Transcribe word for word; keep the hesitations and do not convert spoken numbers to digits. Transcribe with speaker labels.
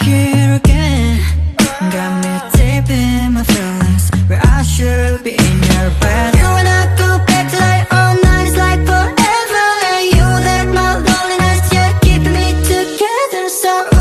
Speaker 1: here again. Got me deep in my feelings, where I should be in your bed. You and I go back to like all nights, like forever. And you that my loneliness, yeah, keeping me together. So